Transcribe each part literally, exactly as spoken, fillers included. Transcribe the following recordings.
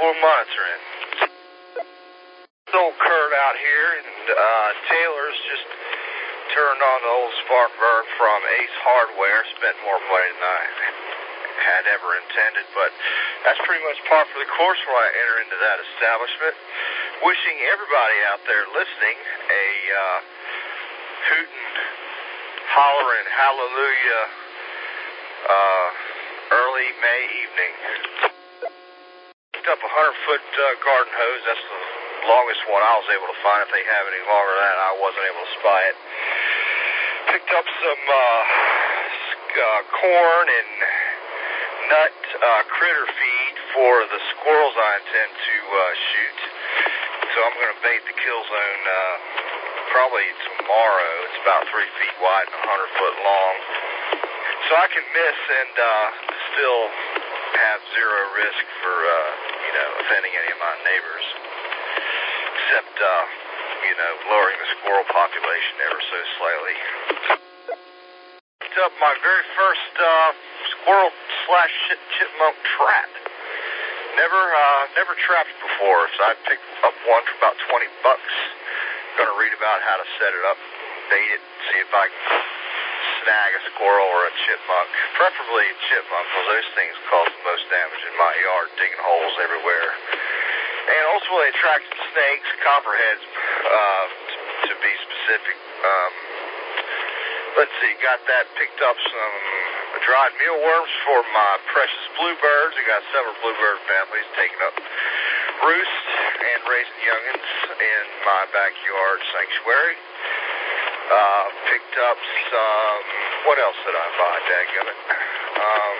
four monitoring. It's old Kurt out here, and uh, Taylor's just turned on the old Sparkburg from Ace Hardware. Spent more money than I had ever intended, but that's pretty much par for the course when I enter into that establishment. Wishing everybody out there listening a uh, hootin', hollering, hallelujah, uh, early May evening. Picked up a hundred foot uh, garden hose. That's the longest one I was able to find. If they have any longer than that, I wasn't able to spy it. Picked up some uh, uh, corn and nut uh, critter feed for the squirrels I intend to uh, shoot. So I'm going to bait the kill zone uh, probably tomorrow. It's about three feet wide and a hundred foot long. So I can miss and uh, still have zero risk for, uh, you know, offending any of my neighbors. Except, uh, you know, lowering the squirrel population ever so slightly. Picked up my very first uh, squirrel slash chipmunk trap. Never, uh, never trapped before, so I picked up one for about twenty bucks. Gonna read about how to set it up, bait it, see if I can snag a squirrel or a chipmunk. Preferably a chipmunk, because those things cause the most damage in my yard, digging holes everywhere. And ultimately attract some snakes, copperheads, uh, to, to be specific. Um, let's see, got that, picked up some dried mealworms for my precious bluebirds. I got several bluebird families taking up roost and raising youngins in my backyard sanctuary. Uh, picked up some, what else did I buy, dadgummit? Um,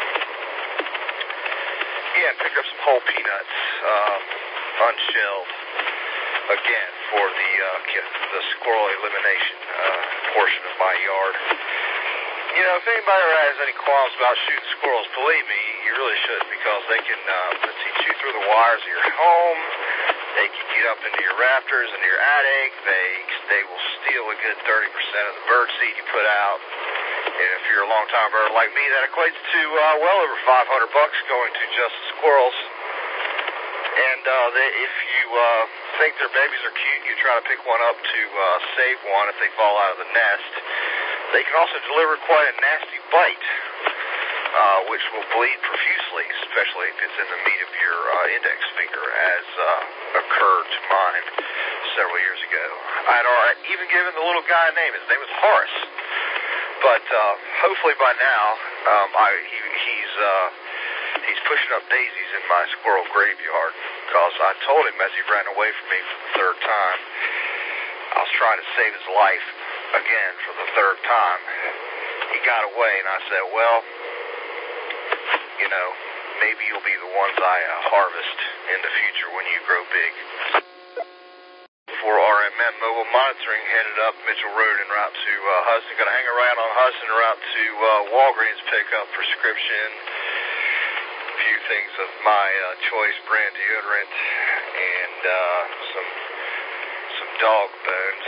yeah, picked up some whole peanuts, um, unshelled, again, for the, uh, the squirrel elimination, uh, portion of my yard. You know, if anybody has any qualms about shooting squirrels, believe me, you really should, because they can, uh, let's see, chew through the wires of your home. They can get up into your rafters, into your attic. They they will steal a good thirty percent of the bird seed you put out. And if you're a long-time bird like me, that equates to uh, well over five hundred bucks going to just squirrels. And uh, they, if you uh, think their babies are cute, you try to pick one up to uh, save one if they fall out of the nest. They can also deliver quite a nasty bite, uh, which will bleed profusely, especially if it's in the meat of your uh, index finger, as uh, occurred to mine several years ago. I'd already even given the little guy a name. His name was Horace. But uh, hopefully by now, um, I, he, he's uh, he's pushing up daisies in my squirrel graveyard, because I told him as he ran away from me for the third time, I was trying to save his life again for the third time. He got away, and I said, well, you know, maybe you'll be the ones I uh, harvest in the future when you grow big. For R M M Mobile Monitoring, headed up Mitchell Road en route to uh, Hudson. Going to hang around on Hudson en route to uh, Walgreens, pick up prescription, a few things of my uh, choice brand deodorant, and uh, some some dog bones.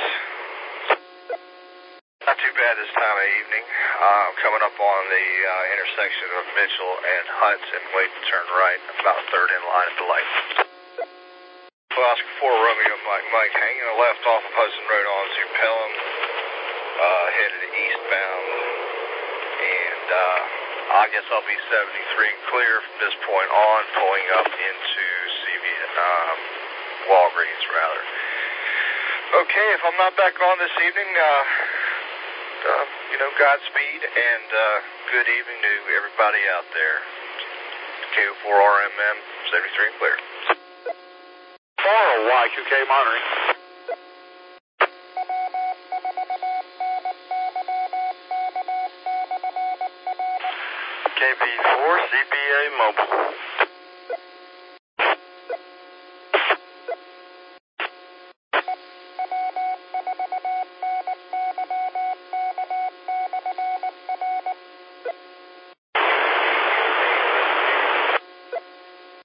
Not too bad this time of evening. Uh, coming up on the uh, intersection of Mitchell and Hudson, waiting to turn right, about third in line at the light. Oscar four Romeo Mike Mike, hanging a left off of Hudson Road onto Pelham, uh, headed eastbound, and uh, I guess I'll be seventy-three and clear from this point on, pulling up into C V, um, Walgreens rather. Okay, if I'm not back on this evening, uh, uh, you know, Godspeed, and uh, good evening to everybody out there. K O four R M M, seventy-three and clear. Y Q K monitoring. K P four C P A mobile.